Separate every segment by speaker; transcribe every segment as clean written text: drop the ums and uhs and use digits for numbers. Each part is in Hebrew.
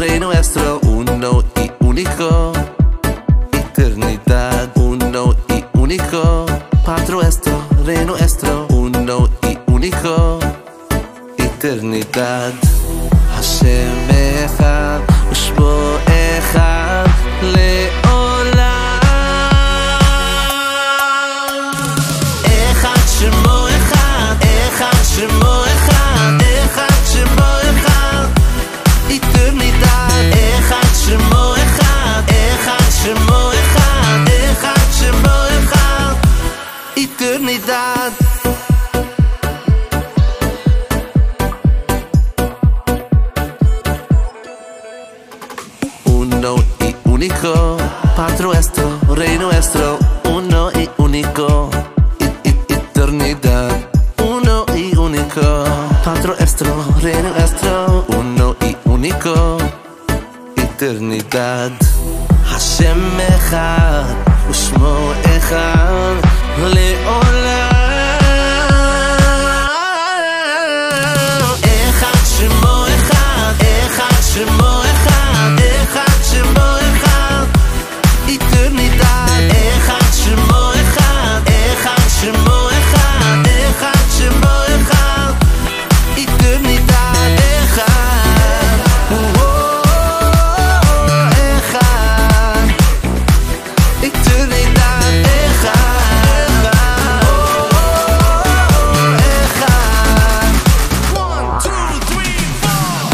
Speaker 1: Rey nuestro, uno y único. Eternidad, uno y único. Padre nuestro, Rey nuestro, uno y único. Eternidad. Hashem echad ושמו אחד לעולם. אחד שמו אחד, אחד שמו אחד, אחד שמו אחד. Eternidad. אחד שמו אחד, אחד שמו אחד, אחד שמו אחד. Eternidad. Uno y único, Padre nuestro, Rey nuestro, uno y único. Eternidad. Uno y único, Padre nuestro, Rey nuestro, uno y único. Eternidad. Hashem echad ושמו אחד לעולם. אחד שמו אחד, אחד שמו אחד, אחד שמו אחד. Eternidad. אחד שמו אחד, אחד שמו אחד, אחד שמו אחד. Eternidad. אחד. אחד. Eternidad. אחד. אחד. 1, 2, 3, 4.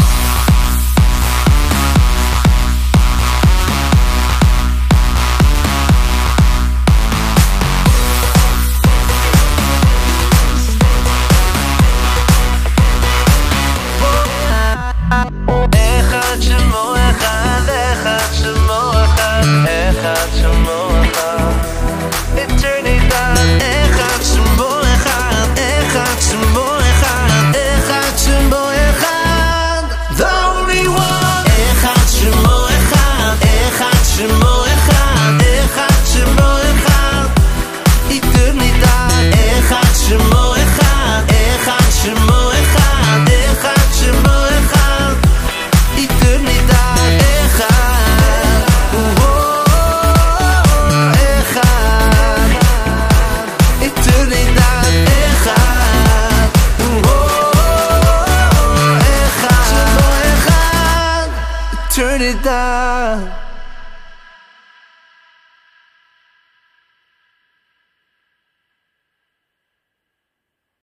Speaker 1: אחד שמו אחד, אחד שמו אחד, אחד שמו אחד. Eternidad. אחד שמו אחד, אחד שמו אחד, אחד שמו אחד. The only one. אחד שמו אחד, אחד שמו אחד, אחד שמו אחד. Eternidad. אחד שמו אחד, אחד שמו אחד, אחד שמו אחד. Eternidad. אחד. אחד. Eternidad. אחד. אחד. Eternidad.